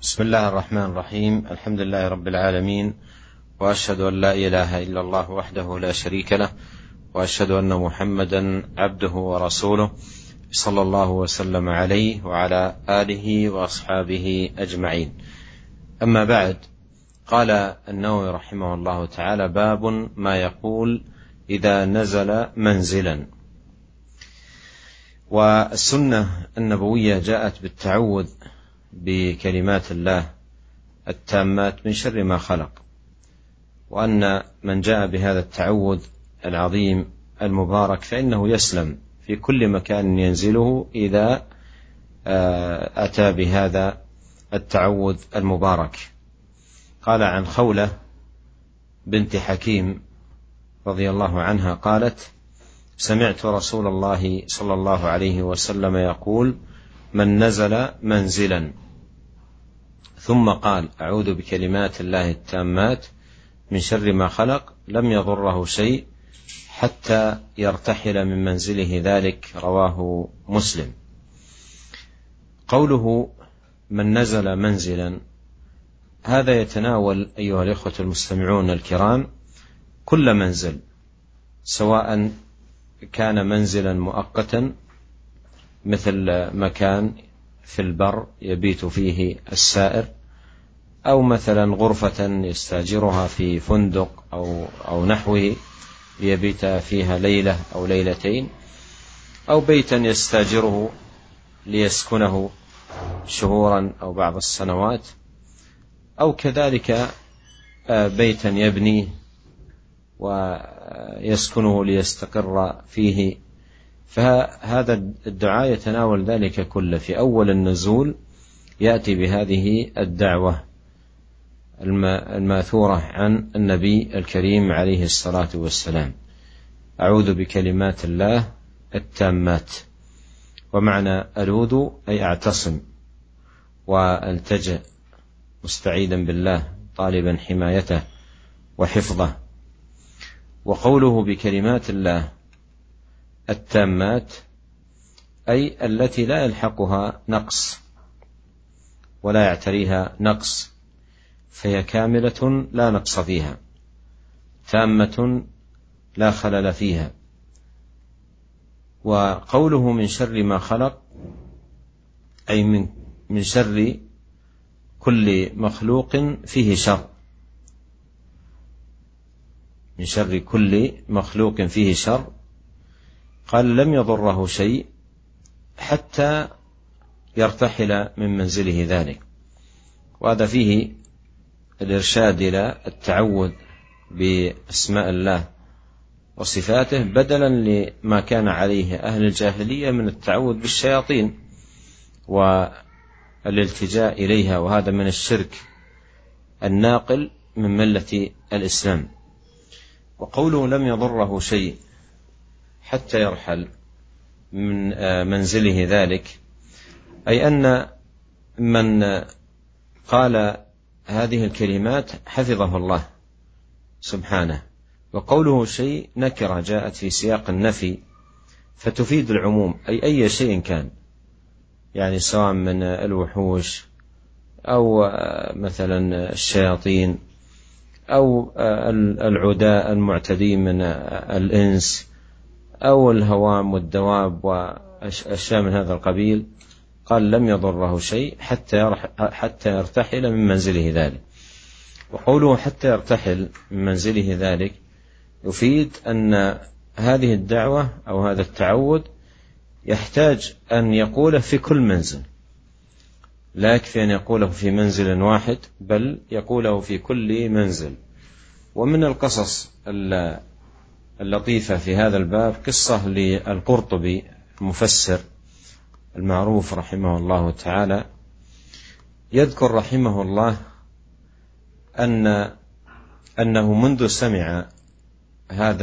بسم الله الرحمن الرحيم. الحمد لله رب العالمين، وأشهد أن لا إله إلا الله وحده لا شريك له، وأشهد أن محمدا عبده ورسوله صلى الله وسلم عليه وعلى آله وأصحابه أجمعين. أما بعد، قال النووي رحمه الله تعالى: باب ما يقول إذا نزل منزلا. والسنة النبوية جاءت بالتعوذ بكلمات الله التامات من شر ما خلق، وأن من جاء بهذا التعوذ العظيم المبارك فإنه يسلم في كل مكان ينزله إذا أتى بهذا التعوذ المبارك. قال عن خولة بنت حكيم رضي الله عنها قالت: سمعت رسول الله صلى الله عليه وسلم يقول: من نزل منزلا ثم قال: أعوذ بكلمات الله التامات من شر ما خلق، لم يضره شيء حتى يرتحل من منزله ذلك. رواه مسلم. قوله من نزل منزلا هذا يتناول أيها الإخوة المستمعون الكرام كل منزل، سواء كان منزلا مؤقتا مثل مكان في البر يبيت فيه السائر، أو مثلا غرفة يستاجرها في فندق أو نحوه ليبيت فيها ليلة أو ليلتين، أو بيتا يستاجره ليسكنه شهورا أو بعض السنوات، أو كذلك بيتا يبنيه ويسكنه ليستقر فيه. فهذا الدعاء يتناول ذلك كله. في أول النزول يأتي بهذه الدعوة الماثورة عن النبي الكريم عليه الصلاة والسلام: أعوذ بكلمات الله التامات. ومعنى ألوذ أي أعتصم والتجئ مستعيذا بالله طالبا حمايته وحفظه. وقوله بكلمات الله التامات أي التي لا يلحقها نقص ولا يعتريها نقص، فهي كاملة لا نقص فيها، تامة لا خلل فيها. وقوله من شر ما خلق أي من شر كل مخلوق فيه شر، من شر كل مخلوق فيه شر. قال: لم يضره شيء حتى يرتحل من منزله ذلك. وهذا فيه الإرشاد إلى التعوذ بأسماء الله وصفاته بدلا لما كان عليه أهل الجاهلية من التعوذ بالشياطين والالتجاء إليها، وهذا من الشرك الناقل من ملة الإسلام. وقوله لم يضره شيء حتى يرحل من منزله ذلك أي أن من قال هذه الكلمات حفظه الله سبحانه. وقوله شيء نكرة جاءت في سياق النفي فتفيد العموم، أي شيء كان، يعني سواء من الوحوش أو مثلا الشياطين أو العداء المعتدين من الإنس أو الهوام والدواب وأشياء من هذا القبيل. قال: لم يضره شيء حتى يرتحل من منزله ذلك. وقوله حتى يرتحل من منزله ذلك يفيد أن هذه الدعوة أو هذا التعوذ يحتاج أن يقوله في كل منزل، لا يكفي أن يقوله في منزل واحد، بل يقوله في كل منزل. ومن القصص اللطيفة في هذا الباب قصة للقرطبي المفسر المعروف رحمه الله تعالى، يذكر رحمه الله أنه منذ سمع هذا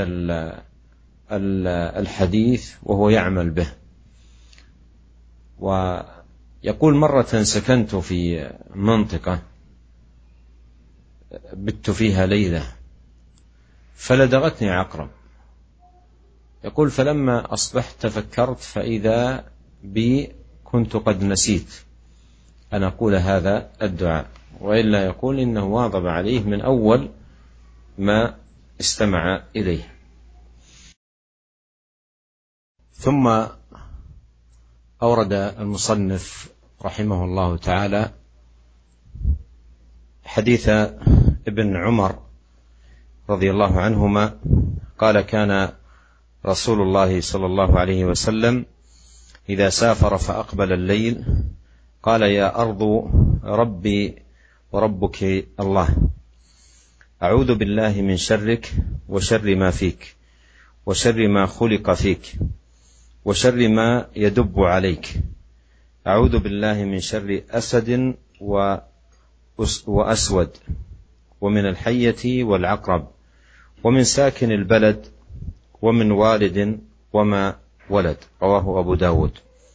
الحديث وهو يعمل به. ويقول: مرة سكنت في منطقة بت فيها ليلة فلدغتني عقرب. يقول: فلما أصبحت تفكرت فإذا بي كنت قد نسيت أن أقول هذا الدعاء، وإلا يقول إنه واظب عليه من أول ما استمع إليه. ثم أورد المصنف رحمه الله تعالى حديث ابن عمر رضي الله عنهما قال: كان رسول الله صلى الله عليه وسلم إذا سافر فأقبل الليل قال: يا أرض ربي وربك الله، أعوذ بالله من شرك وشر ما فيك وشر ما خلق فيك وشر ما يدب عليك، أعوذ بالله من شر أسد وأسود ومن الحية والعقرب ومن ساكن البلد ومن والد وما ولد. رواه أبو داود.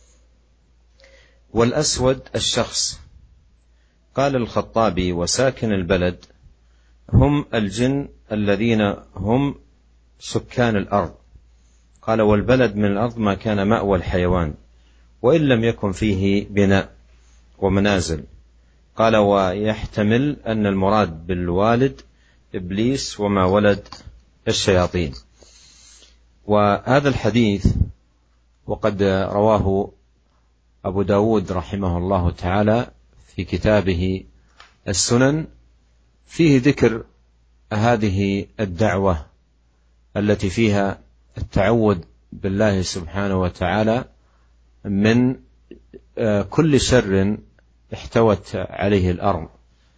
والأسود الشخص. قال الخطابي: وساكن البلد هم الجن الذين هم سكان الأرض. قال: والبلد من الأرض ما كان مأوى الحيوان وإن لم يكن فيه بناء ومنازل. قال: ويحتمل أن المراد بالوالد إبليس وما ولد الشياطين. وهذا الحديث وقد رواه أبو داود رحمه الله تعالى في كتابه السنن فيه ذكر هذه الدعوة التي فيها التعوذ بالله سبحانه وتعالى من كل شر احتوت عليه الأرض،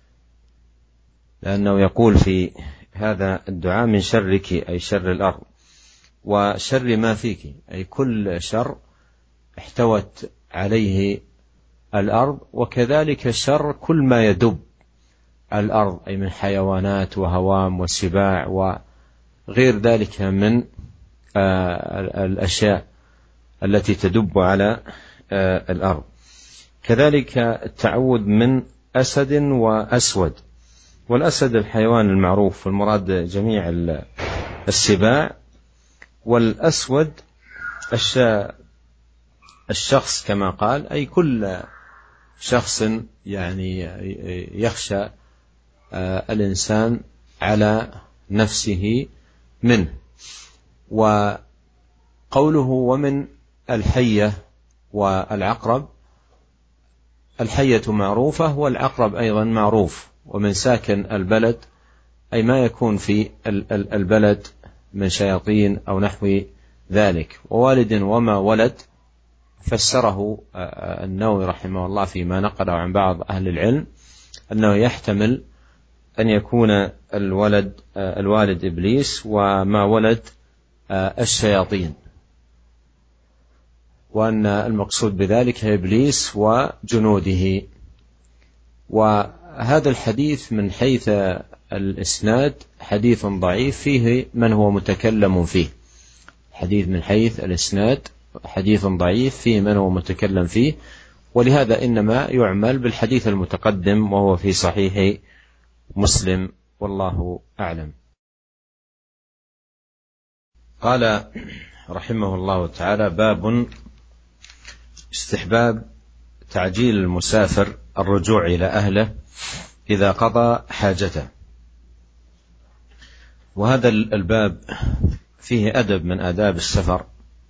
لأنه يقول في هذا الدعاء: من شرك أي شر الأرض، وشر ما فيك أي كل شر احتوت عليه الأرض، وكذلك شر كل ما يدب الأرض أي من حيوانات وهوام وسباع وغير ذلك من الأشياء التي تدب على الأرض. كذلك التعوذ من أسد وأسود. والأسد الحيوان المعروف والمراد جميع السباع، والأسود الشخص كما قال، أي كل شخص يعني يخشى الإنسان على نفسه منه. وقوله ومن الحية والعقرب، الحية معروفة والعقرب أيضا معروف. ومن ساكن البلد أي ما يكون في البلد من شياطين أو نحو ذلك. ووالد وما ولد فسره النووي رحمه الله فيما نقله عن بعض أهل العلم أنه يحتمل أن يكون الوالد إبليس وما ولد الشياطين، وأن المقصود بذلك إبليس وجنوده. وهذا الحديث من حيث الإسناد حديث ضعيف فيه من هو متكلم فيه. حديث من حيث الإسناد حديث ضعيف فيه من هو متكلم فيه، ولهذا إنما يعمل بالحديث المتقدم وهو في صحيح مسلم، والله أعلم. قال رحمه الله تعالى: باب استحباب تعجيل المسافر الرجوع إلى أهله إذا قضى حاجته. وهذا الباب فيه أدب من آداب السفر،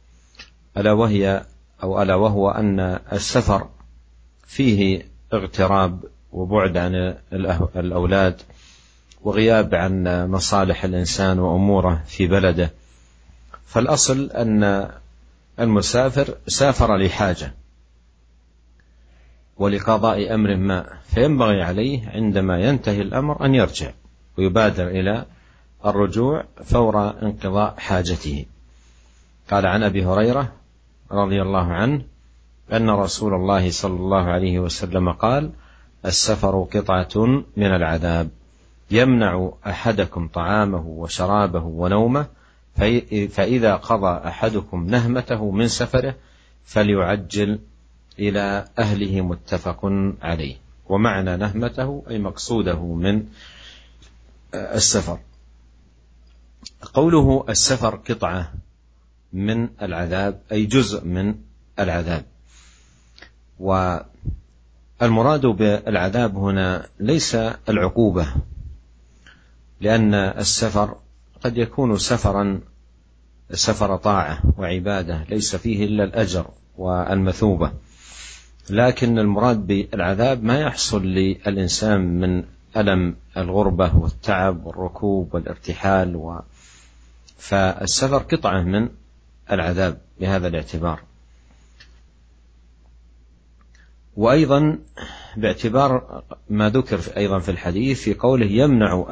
ألا وهو أن السفر فيه اغتراب وبعد عن الأولاد وغياب عن مصالح الإنسان وأموره في بلده. فالأصل أن المسافر سافر لحاجة ولقضاء أمر ما، فينبغي عليه عندما ينتهي الأمر أن يرجع ويبادر إلى الرجوع فور انقضاء حاجته. قال عن أبي هريرة رضي الله عنه أن رسول الله صلى الله عليه وسلم قال: السفر قطعة من العذاب، يمنع أحدكم طعامه وشرابه ونومه، فإذا قضى أحدكم نهمته من سفره فليعجل إلى أهله. متفق عليه. ومعنى نهمته أي مقصوده من السفر. قوله السفر قطعة من العذاب أي جزء من العذاب. المراد بالعذاب هنا ليس العقوبة، لأن السفر قد يكون سفر طاعة وعبادة ليس فيه إلا الأجر والمثوبة، لكن المراد بالعذاب ما يحصل للإنسان من ألم الغربة والتعب والركوب والارتحال فالسفر قطعة من العذاب بهذا الاعتبار. وأيضا باعتبار ما ذكر أيضا في الحديث في قوله يمنع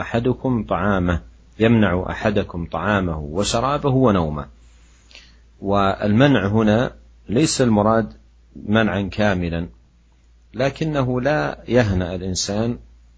أحدكم طعامه وشرابه ونومه. والمنع هنا ليس المراد منعا كاملا، لكنه لا يهنأ الإنسان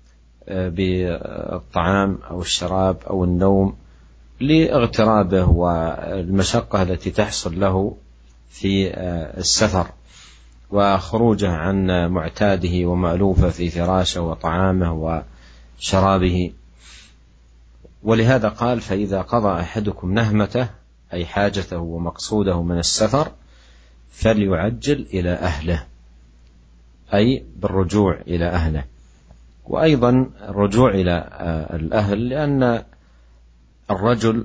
بالطعام أو الشراب أو النوم لاغترابه والمشقة التي تحصل له في السفر وخروجه عن معتاده ومألوفه في فراشه وطعامه وشرابه. ولهذا قال فإذا قضى أحدكم نهمته أي حاجته ومقصوده من السفر فليعجل إلى أهله، أي بالرجوع إلى أهله. وأيضا الرجوع إلى الأهل لأن الرجل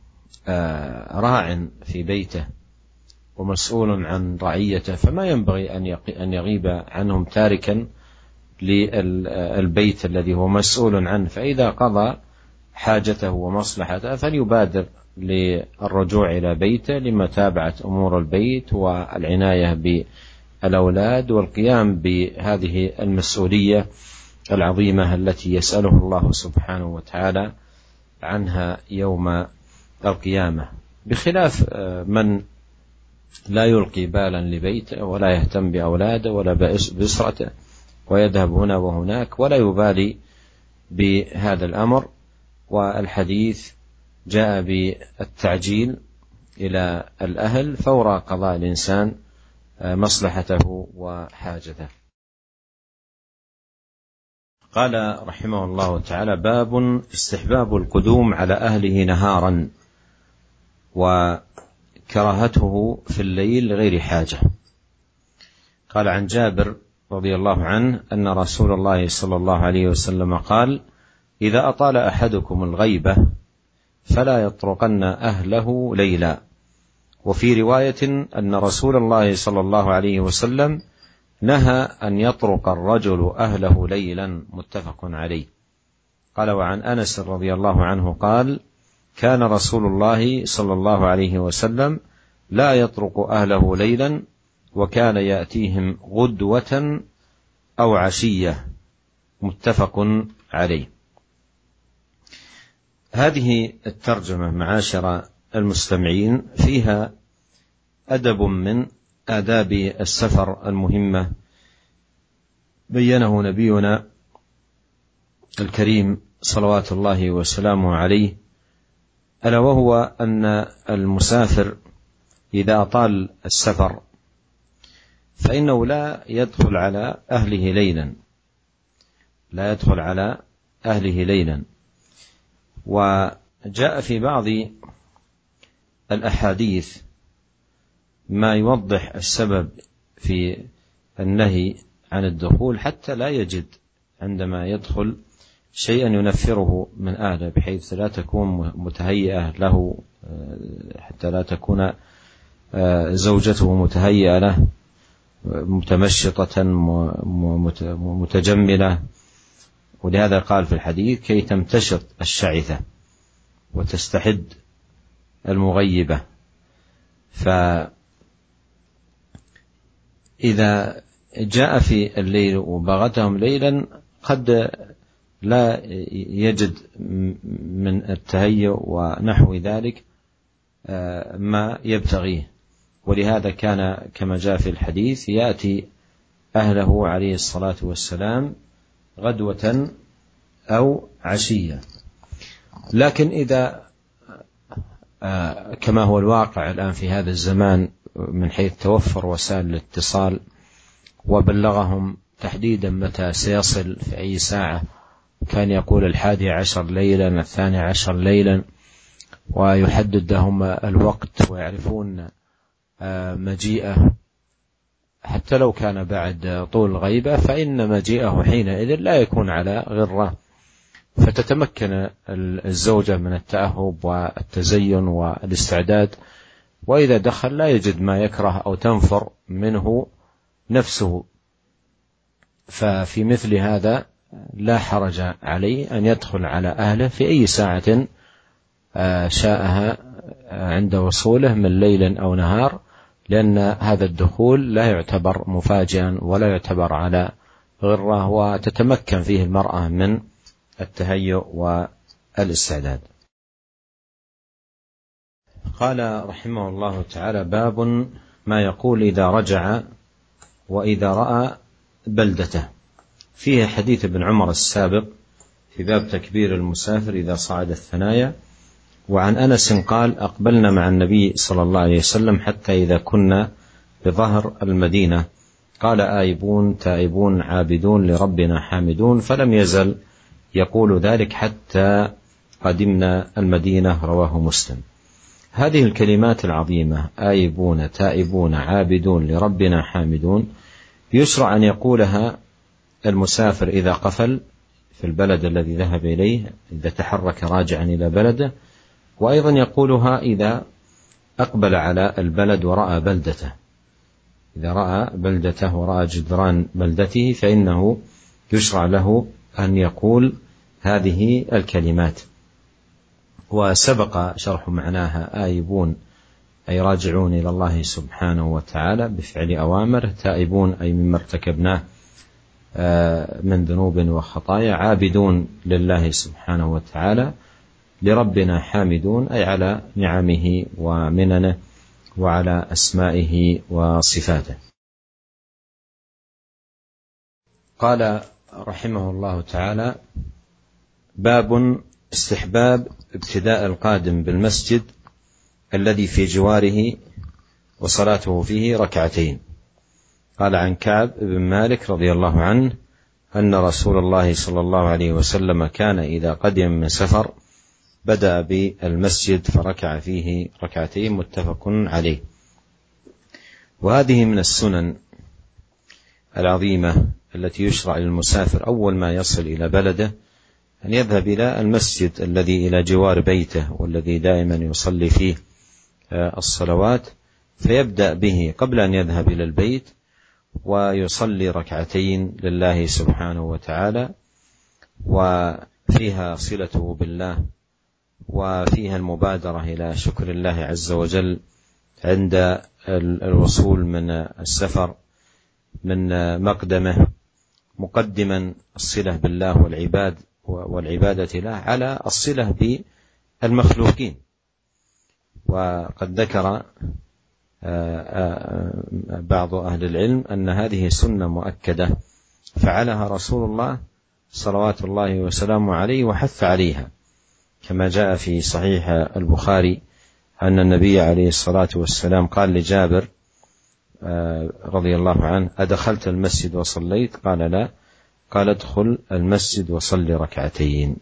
راع في بيته ومسؤول عن رعيته، فما ينبغي أن يغيب عنهم تاركا للبيت الذي هو مسؤول عنه، فإذا قضى حاجته ومصلحته فليبادر للرجوع إلى بيته لمتابعة أمور البيت والعناية بالأولاد والقيام بهذه المسؤولية العظيمة التي يسأله الله سبحانه وتعالى عنها يوم القيامة، بخلاف من لا يلقي بالا لبيته ولا يهتم بأولاده ولا بأسرته ويذهب هنا وهناك ولا يبالي بهذا الأمر. والحديث جاء بالتعجيل إلى الأهل فور قضاء الإنسان مصلحته وحاجته. قال رحمه الله تعالى باب استحباب القدوم على أهله نهارا وكراهته في الليل لغير حاجة. قال عن جابر رضي الله عنه أن رسول الله صلى الله عليه وسلم قال إذا أطال أحدكم الغيبة فلا يطرقن أهله ليلا. وفي رواية أن رسول الله صلى الله عليه وسلم نهى أن يطرق الرجل أهله ليلا، متفق عليه. قال وعن أنس رضي الله عنه قال كان رسول الله صلى الله عليه وسلم لا يطرق أهله ليلا وكان يأتيهم غدوة أو عشية، متفق عليه. هذه الترجمة معاشر المستمعين فيها أدب من آداب السفر المهمة بينه نبينا الكريم صلوات الله وسلامه عليه، ألا وهو أن المسافر إذا أطال السفر فإنه لا يدخل على أهله ليلا. وجاء في بعض الأحاديث ما يوضح السبب في النهي عن الدخول حتى لا يجد عندما يدخل شيئا ينفره من أهله، بحيث لا تكون متهيئة له، حتى لا تكون زوجته متهيئة له متمشطة متجملة. ولهذا قال في الحديث كي تمتشط الشعثة وتستحد المغيبة. فإذا جاء في الليل وبغتهم ليلا قد لا يجد من التهيؤ ونحو ذلك ما يبتغيه، ولهذا كان كما جاء في الحديث يأتي أهله عليه الصلاة والسلام غدوة أو عشية. لكن إذا كما هو الواقع الآن في هذا الزمان من حيث توفر وسائل الاتصال وبلغهم تحديدا متى سيصل في أي ساعة، كان يقول 11 ليلا 12 ليلا ويحدد لهم الوقت ويعرفون مجيئه حتى لو كان بعد طول الغيبة، فإن مجيئه حينئذ لا يكون على غرة، فتتمكن الزوجة من التأهب والتزين والاستعداد، وإذا دخل لا يجد ما يكره أو تنفر منه نفسه، ففي مثل هذا لا حرج عليه أن يدخل على أهله في أي ساعة شاءها عند وصوله من ليل أو نهار، لأن هذا الدخول لا يعتبر مفاجئا ولا يعتبر على غرة، وتتمكن فيه المرأة من التهيؤ والاستعداد. قال رحمه الله تعالى: باب ما يقول إذا رجع وإذا رأى بلدته. فيه حديث ابن عمر السابق في باب تكبير المسافر إذا صعد الثنايا. وعن أنس قال: أقبلنا مع النبي صلى الله عليه وسلم حتى إذا كنا بظهر المدينة قال: آيبون تائبون عابدون لربنا حامدون، فلم يزل يقول ذلك حتى قدمنا المدينة. رواه مسلم. هذه الكلمات العظيمة آيبون تائبون عابدون لربنا حامدون يشرع أن يقولها المسافر إذا قفل في البلد الذي ذهب إليه، إذا تحرك راجعا إلى بلده، وأيضا يقولها إذا أقبل على البلد ورأى بلدته. إذا رأى بلدته ورأى جدران بلدته فإنه يشرع له أن يقول هذه الكلمات. وسبق شرح معناها: آيبون أي راجعون إلى الله سبحانه وتعالى بفعل أوامر، تائبون أي مما ارتكبناه من ذنوب وخطايا، عابدون لله سبحانه وتعالى، لربنا حامدون أي على نعمه ومننه وعلى أسمائه وصفاته. قال رحمه الله تعالى: باب استحباب ابتداء القادم بالمسجد الذي في جواره وصلاته فيه ركعتين. قال عن كعب بن مالك رضي الله عنه أن رسول الله صلى الله عليه وسلم كان إذا قدم من سفر بدأ بالمسجد فركع فيه ركعتين، متفق عليه. وهذه من السنن العظيمة التي يشرع للمسافر أول ما يصل إلى بلده أن يذهب إلى المسجد الذي إلى جوار بيته والذي دائما يصلي فيه الصلوات، فيبدأ به قبل أن يذهب إلى البيت ويصلي ركعتين لله سبحانه وتعالى، وفيها صلته بالله، وفيها المبادرة إلى شكر الله عز وجل عند الوصول من السفر من مقدمه، مقدما الصلة بالله والعبادة له على الصلة بالمخلوقين. وقد ذكر بعض أهل العلم أن هذه سنة مؤكدة فعلها رسول الله صلوات الله وسلامه عليه وحث عليها، كما جاء في صحيح البخاري أن النبي عليه الصلاة والسلام قال لجابر رضي الله عنه: أدخلت المسجد وصليت؟ قال لا. قال: ادخل المسجد وصل ركعتين.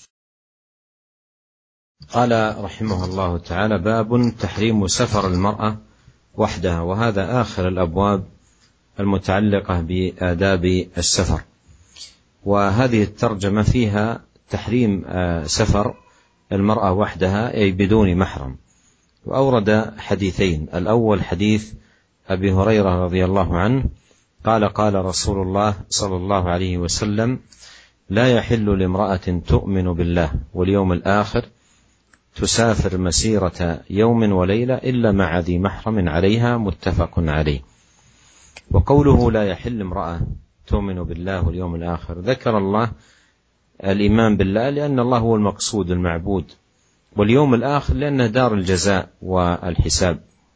قال رحمه الله تعالى: باب تحريم سفر المرأة وحدها. وهذا آخر الأبواب المتعلقة بآداب السفر. وهذه الترجمة فيها تحريم سفر المرأة وحدها أي بدون محرم. وأورد حديثين: الأول حديث أبي هريرة رضي الله عنه قال: قال رسول الله صلى الله عليه وسلم: لا يحل لامرأة تؤمن بالله واليوم الآخر تسافر مسيرة يوم وليلة إلا مع ذي محرم عليها، متفق عليه. وقوله لا يحل امرأة تؤمن بالله واليوم الآخر، ذكر الله الإيمان بالله لأن الله هو المقصود المعبود، واليوم الآخر لأنه دار الجزاء والحساب.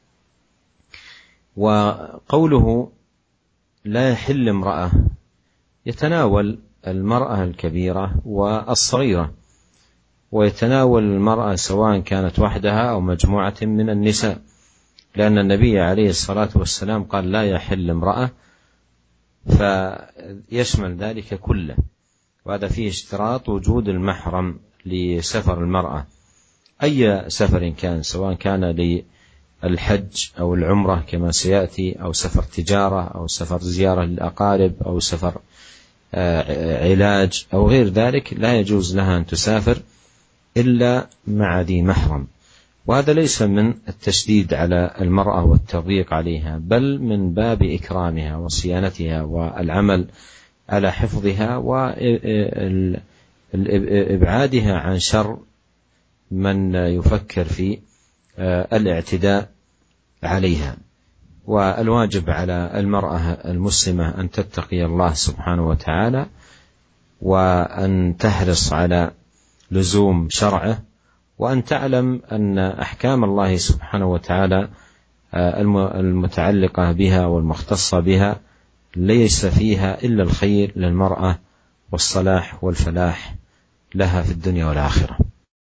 وقوله لا يحل امرأة يتناول المرأة الكبيرة والصغيرة، ويتناول المرأة سواء كانت وحدها أو مجموعة من النساء، لأن النبي عليه الصلاة والسلام قال لا يحل امرأة، فيشمل ذلك كله. وهذا فيه اشتراط وجود المحرم لسفر المرأة أي سفر كان، سواء كان الحج أو العمرة كما سيأتي، أو سفر تجارة، أو سفر زيارة للأقارب، أو سفر علاج أو غير ذلك، لا يجوز لها أن تسافر إلا مع ذي محرم. وهذا ليس من التشديد على المرأة والتضييق عليها، بل من باب إكرامها وصيانتها والعمل على حفظها وإبعادها عن شر من يفكر في الاعتداء عليها. والواجب على المرأة المسلمة أن تتقي الله سبحانه وتعالى، وأن تحرص على لزوم شرعه، وأن تعلم أن أحكام الله سبحانه وتعالى المتعلقة بها والمختصة بها ليس فيها إلا الخير للمرأة والصلاح والفلاح لها في الدنيا والآخرة.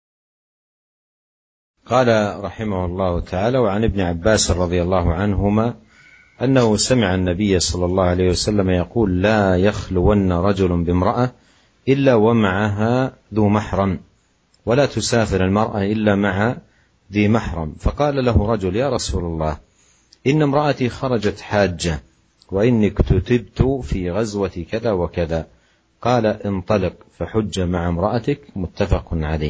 قال رحمه الله تعالى: وعن ابن عباس رضي الله عنهما أنه سمع النبي صلى الله عليه وسلم يقول: لا يخلون رجل بامرأة إلا ومعها ذو محرم، ولا تسافر المرأة إلا مع ذي محرم. فقال له رجل: يا رسول الله، إن امرأتي خرجت حاجة، وإني كتبت في غزوة كذا وكذا. قال: انطلق فحج مع امرأتك. متفق عليه.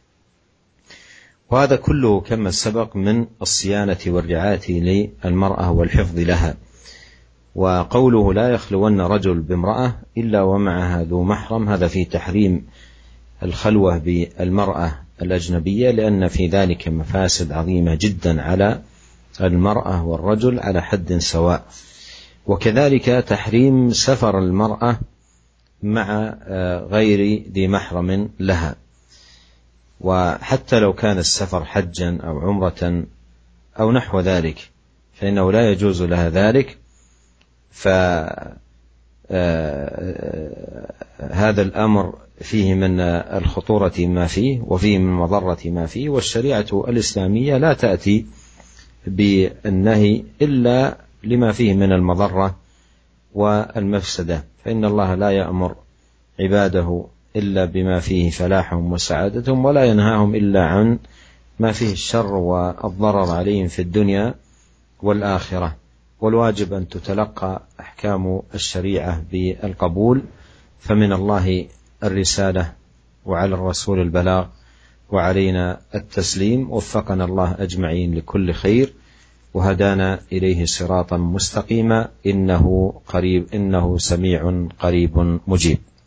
وهذا كله كما سبق من الصيانة والرعاية للمرأة والحفظ لها. وقوله: لا يخلون رجل بامرأة إلا ومعها ذو محرم، هذا في تحريم الخلوة بالمرأة الأجنبية، لأن في ذلك مفاسد عظيمة جدا على المرأة والرجل على حد سواء. وكذلك تحريم سفر المرأة مع غير ذي محرم لها، وحتى لو كان السفر حجا أو عمرة أو نحو ذلك فإنه لا يجوز لها ذلك. فهذا الأمر فيه من الخطورة ما فيه، وفيه من مضرة ما فيه، والشريعة الإسلامية لا تأتي بالنهي إلا لما فيه من المضرة والمفسدة، فإن الله لا يأمر عباده إلا بما فيه فلاحهم وسعادتهم، ولا ينهاهم إلا عن ما فيه الشر والضرر عليهم في الدنيا والآخرة. والواجب أن تتلقى أحكام الشريعة بالقبول، فمن الله الرسالة وعلى الرسول البلاغ وعلينا التسليم. وفقنا الله أجمعين لكل خير وهدانا إليه صراطا مستقيما، إنه سميع قريب مجيب.